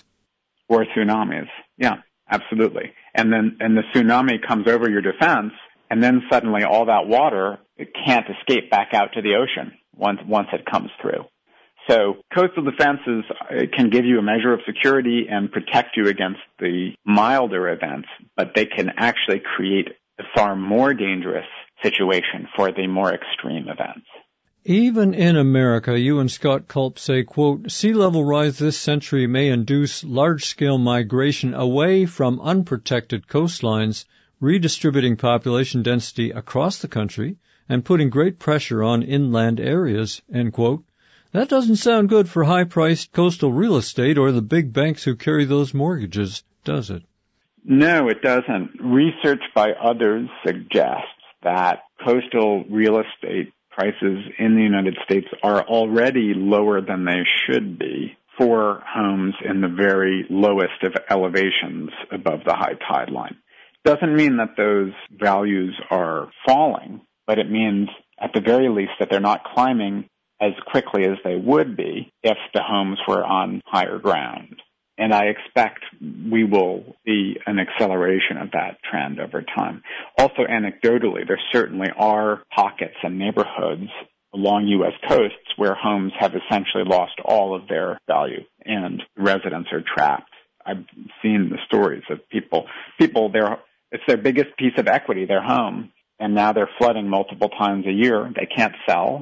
F: Yeah, absolutely. And the tsunami comes over your defense, and then suddenly all that water, it can't escape back out to the ocean once it comes through. So coastal defenses can give you a measure of security and protect you against the milder events, but they can actually create a far more dangerous situation for the more extreme events.
B: Even in America, you and Scott Culp say, quote, sea level rise this century may induce large-scale migration away from unprotected coastlines, redistributing population density across the country and putting great pressure on inland areas, end quote. That doesn't sound good for high-priced coastal real estate or the big banks who carry those mortgages, does it?
F: No, it doesn't. Research by others suggests that coastal real estate prices in the United States are already lower than they should be for homes in the very lowest of elevations above the high tide line. Doesn't mean that those values are falling, but it means at the very least that they're not climbing as quickly as they would be if the homes were on higher ground. And I expect we will see an acceleration of that trend over time. Also, anecdotally, there certainly are pockets and neighborhoods along U.S. coasts where homes have essentially lost all of their value and residents are trapped. I've seen the stories of people, it's their biggest piece of equity, their home, and now they're flooding multiple times a year. They can't sell.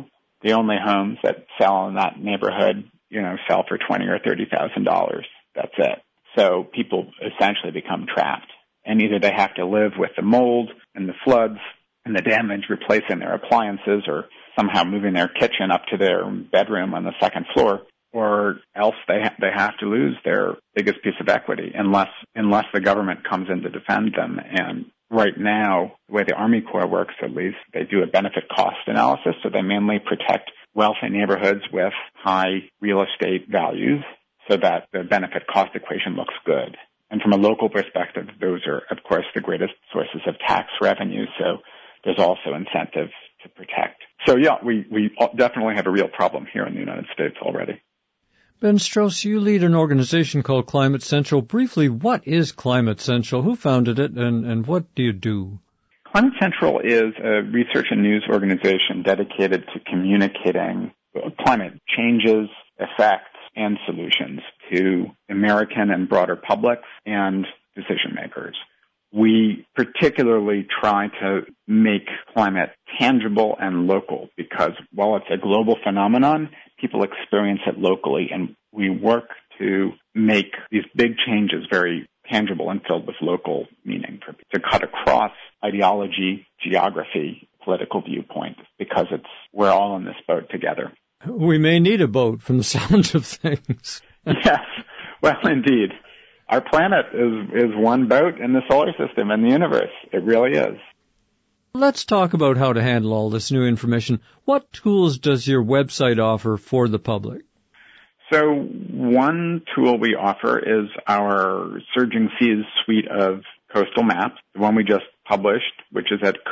F: the only homes that sell in that neighborhood, sell for $20,000 or $30,000. That's it. So people essentially become trapped. And either they have to live with the mold and the floods and the damage, replacing their appliances or somehow moving their kitchen up to their bedroom on the second floor, or else they have to lose their biggest piece of equity unless the government comes in to defend them. And right now, the way the Army Corps works, at least, they do a benefit cost analysis, so they mainly protect wealthy neighborhoods with high real estate values so that the benefit cost equation looks good. And from a local perspective, those are, of course, the greatest sources of tax revenue, so there's also incentive to protect. So, yeah, we definitely have a real problem here in the United States already.
B: Ben Strauss, you lead an organization called Climate Central. Briefly, what is Climate Central? Who founded it, and what do you do?
F: Climate Central is a research and news organization dedicated to communicating climate changes, effects, and solutions to American and broader publics and decision makers. We particularly try to make climate tangible and local because while it's a global phenomenon, people experience it locally, and we work to make these big changes very tangible and filled with local meaning, to cut across ideology, geography, political viewpoint, because we're all in this boat together.
B: We may need a boat from the sound of things.
F: Yes, well, indeed. Our planet is one boat in the solar system and the universe. It really is.
B: Let's talk about how to handle all this new information. What tools does your website offer for the public?
F: So one tool we offer is our Surging Seas suite of coastal maps, the one we just published, which is at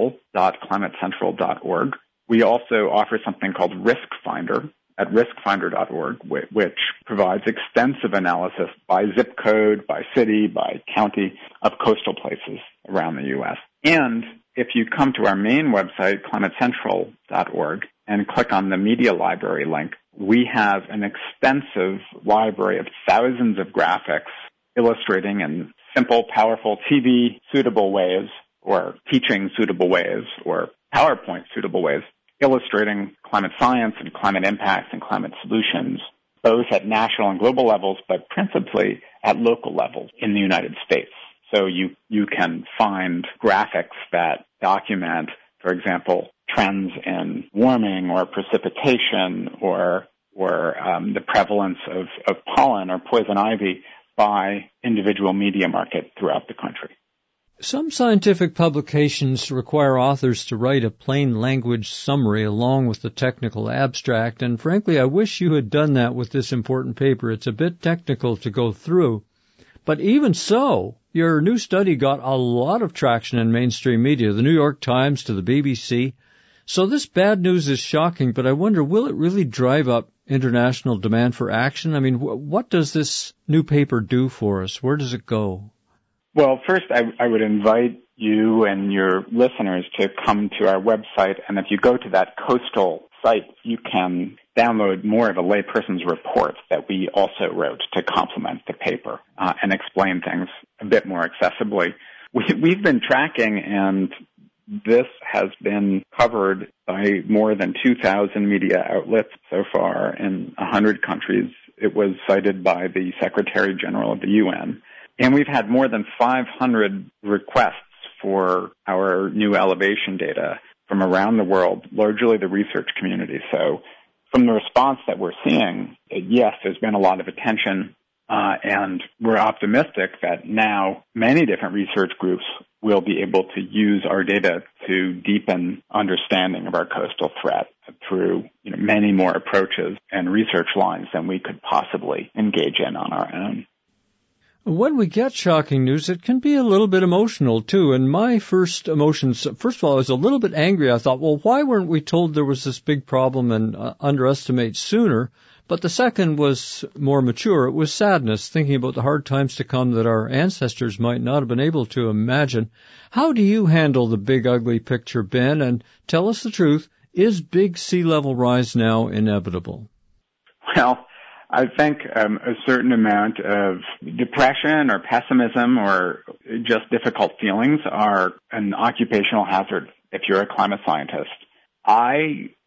F: coastal.climatecentral.org. We also offer something called Risk Finder at riskfinder.org, which provides extensive analysis by zip code, by city, by county of coastal places around the U.S. And if you come to our main website, climatecentral.org, and click on the media library link, we have an extensive library of thousands of graphics illustrating in simple, powerful, TV-suitable ways, or teaching-suitable ways, or PowerPoint-suitable ways, illustrating climate science and climate impacts and climate solutions, both at national and global levels, but principally at local levels in the United States. So you can find graphics that document, for example, trends in warming or precipitation or the prevalence of pollen or poison ivy by individual media market throughout the country.
B: Some scientific publications require authors to write a plain language summary along with the technical abstract, and frankly, I wish you had done that with this important paper. It's a bit technical to go through. But even so, your new study got a lot of traction in mainstream media, the New York Times to the BBC. So this bad news is shocking, but I wonder, will it really drive up international demand for action? I mean, what does this new paper do for us? Where does it go?
F: Well, first, I would invite you and your listeners to come to our website, and if you go to that coastal site, you can download more of a layperson's report that we also wrote to complement the paper and explain things a bit more accessibly. We've been tracking, and this has been covered by more than 2,000 media outlets so far in 100 countries. It was cited by the Secretary General of the UN. And we've had more than 500 requests for our new elevation data from around the world, largely the research community. So from the response that we're seeing, yes, there's been a lot of attention, and we're optimistic that now many different research groups will be able to use our data to deepen understanding of our coastal threat through many more approaches and research lines than we could possibly engage in on our own.
B: When we get shocking news, it can be a little bit emotional, too. And my first emotions, first of all, I was a little bit angry. I thought, well, why weren't we told there was this big problem and underestimate sooner? But the second was more mature. It was sadness, thinking about the hard times to come that our ancestors might not have been able to imagine. How do you handle the big, ugly picture, Ben? And tell us the truth. Is big sea level rise now inevitable?
F: Well, I think a certain amount of depression or pessimism or just difficult feelings are an occupational hazard if you're a climate scientist. I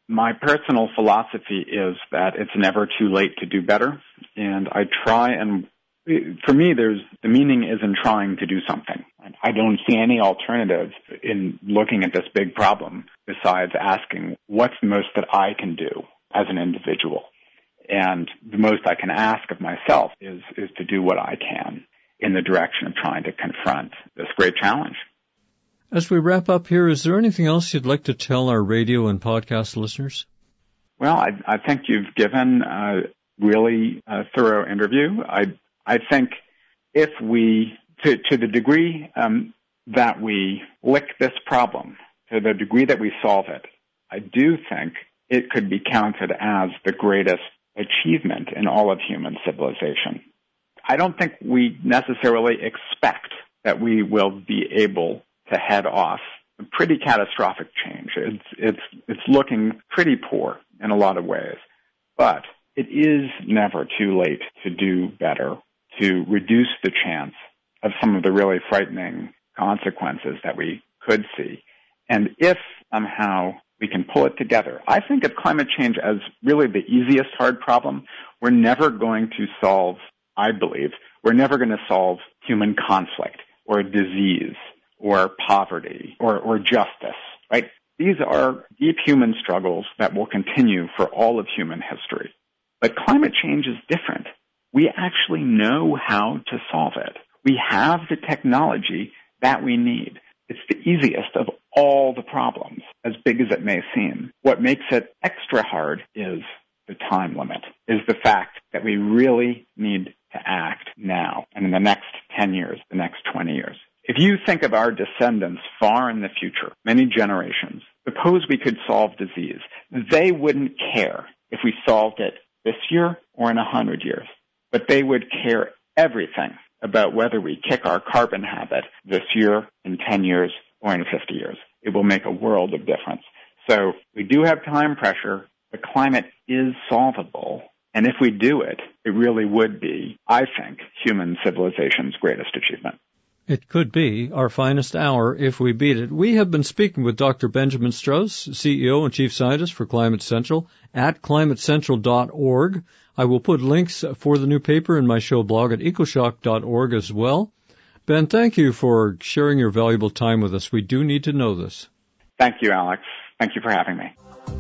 F: My personal philosophy is that it's never too late to do better, and I try and for me, the meaning is in trying to do something. I don't see any alternatives in looking at this big problem besides asking what's the most that I can do as an individual. And the most I can ask of myself is to do what I can in the direction of trying to confront this great challenge.
B: As we wrap up here, is there anything else you'd like to tell our radio and podcast listeners?
F: Well, I think you've given a really thorough interview. I think if we, to the degree that we lick this problem, to the degree that we solve it, I do think it could be counted as the greatest achievement in all of human civilization. I don't think we necessarily expect that we will be able to head off a pretty catastrophic change. It's looking pretty poor in a lot of ways, but it is never too late to do better, to reduce the chance of some of the really frightening consequences that we could see. And if somehow we can pull it together, I think of climate change as really the easiest hard problem. We're never going to solve, I believe, we're never going to solve human conflict or disease or poverty or justice, right? These are deep human struggles that will continue for all of human history. But climate change is different. We actually know how to solve it. We have the technology that we need. It's the easiest of all the problems, as big as it may seem. What makes it extra hard is the time limit, is the fact that we really need to act now and in the next 10 years, the next 20 years. If you think of our descendants far in the future, many generations, suppose we could solve disease. They wouldn't care if we solved it this year or in 100 years. But they would care everything about whether we kick our carbon habit this year, in 10 years, or in 50 years. It will make a world of difference. So we do have time pressure. The climate is solvable. And if we do it, it really would be, I think, human civilization's greatest achievement.
B: It could be our finest hour if we beat it. We have been speaking with Dr. Benjamin Strauss, CEO and Chief Scientist for Climate Central, at climatecentral.org. I will put links for the new paper in my show blog at ecoshock.org as well. Ben, thank you for sharing your valuable time with us. We do need to know this.
F: Thank you, Alex. Thank you for having me.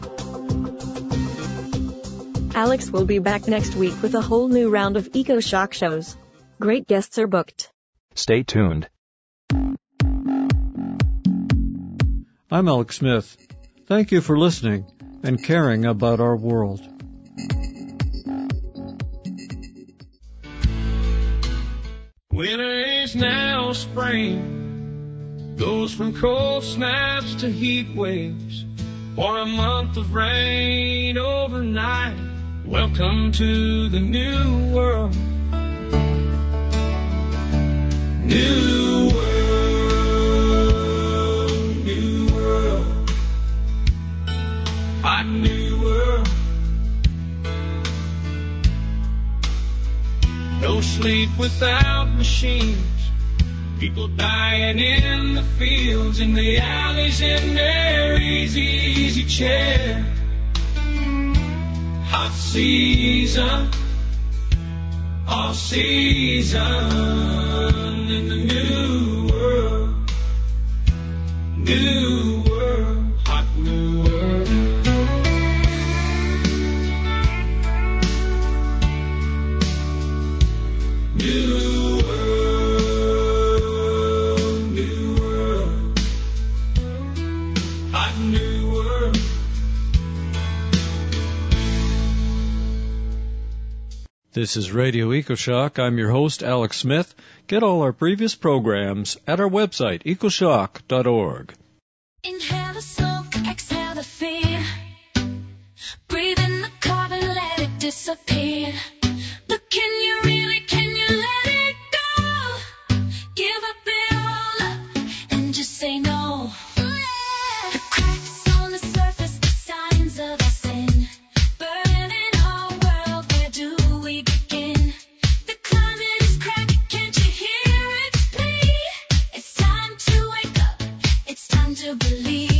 C: Alex will be back next week with a whole new round of EcoShock shows. Great guests are booked.
G: Stay tuned.
B: I'm Alex Smith. Thank you for listening and caring about our world.
H: Winter is now spring, goes from cold snaps to heat waves, or a month of rain overnight. Welcome to the new world. New world, new world, hot new world. No sleep without machines, people dying in the fields, in the alleys, in their easy chair. Hot season, all season in the new world, hot new world. New world, hot new world.
B: This is Radio EcoShock. I'm your host, Alex Smith. Get all our previous programs at our website, ecoshock.org.
I: Inhale the smoke, exhale the fear. Breathe in the carbon, let it disappear. But can you let it go? Give up it all up and just say no. The cracks on the surface, the signs of our sin. Burning our world, where do we begin? The climate is cracking, can't you hear its plea? It's time to wake up, it's time to believe.